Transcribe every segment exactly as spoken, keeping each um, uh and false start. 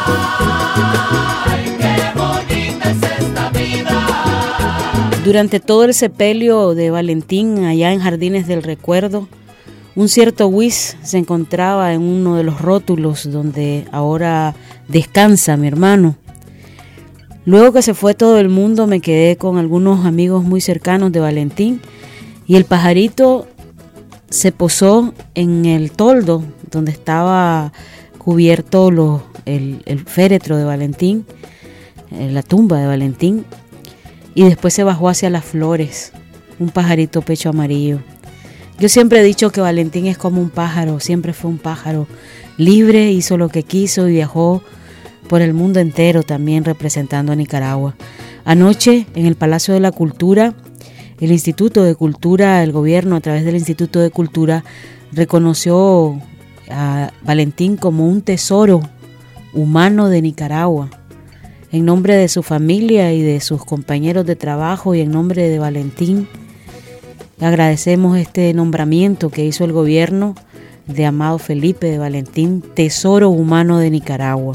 Ay, qué bonita es esta vida. Durante todo el sepelio de Valentín, allá en Jardines del Recuerdo, un cierto Wiss se encontraba en uno de los rótulos donde ahora descansa mi hermano. Luego que se fue todo el mundo, me quedé con algunos amigos muy cercanos de Valentín y el pajarito se posó en el toldo donde estaba cubierto los, el, el féretro de Valentín, la tumba de Valentín, y después se bajó hacia las flores, un pajarito pecho amarillo. Yo siempre he dicho que Valentín es como un pájaro, siempre fue un pájaro libre, hizo lo que quiso y viajó por el mundo entero también representando a Nicaragua. Anoche en el Palacio de la Cultura, el Instituto de Cultura, el gobierno a través del Instituto de Cultura reconoció a Valentín como un tesoro humano de Nicaragua. En nombre de su familia y de sus compañeros de trabajo y en nombre de Valentín, agradecemos este nombramiento que hizo el gobierno de Amado Felipe de Valentín, tesoro humano de Nicaragua.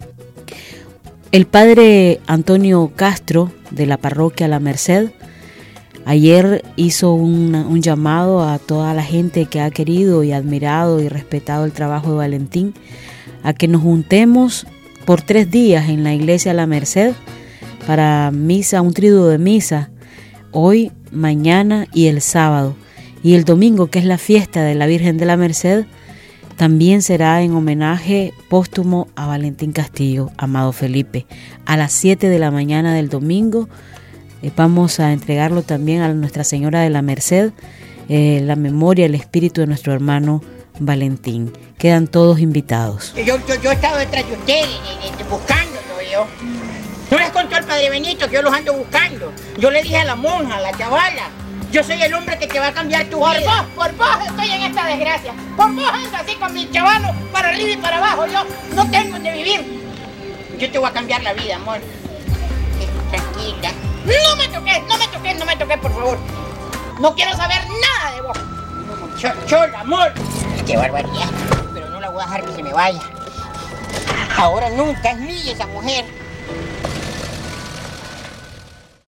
El padre Antonio Castro de la parroquia La Merced ayer hizo un, un llamado a toda la gente que ha querido y admirado y respetado el trabajo de Valentín a que nos juntemos por tres días en la iglesia La Merced para misa, un triduo de misa, hoy, mañana y el sábado. Y el domingo, que es la fiesta de la Virgen de la Merced, también será en homenaje póstumo a Valentín Castillo, Amado Felipe. A las siete de la mañana del domingo eh, vamos a entregarlo también a Nuestra Señora de la Merced, eh, la memoria, el espíritu de nuestro hermano Valentín. Quedan todos invitados. Yo, yo, yo he estado detrás de ustedes, buscándolo yo. No les contó el padre Benito que yo los ando buscando. Yo le dije a la monja, a la chavala, yo soy el hombre que te va a cambiar tu vida. Por vos, por vos estoy en esta desgracia. Por vos ando así con mi chavalo para arriba y para abajo. Yo no tengo donde vivir. Yo te voy a cambiar la vida, amor. Tranquila. No me toques, no me toques, no me toques, por favor. No quiero saber nada de vos. Chola, amor. Qué barbaridad. Pero no la voy a dejar que se me vaya. Ahora nunca es mía esa mujer.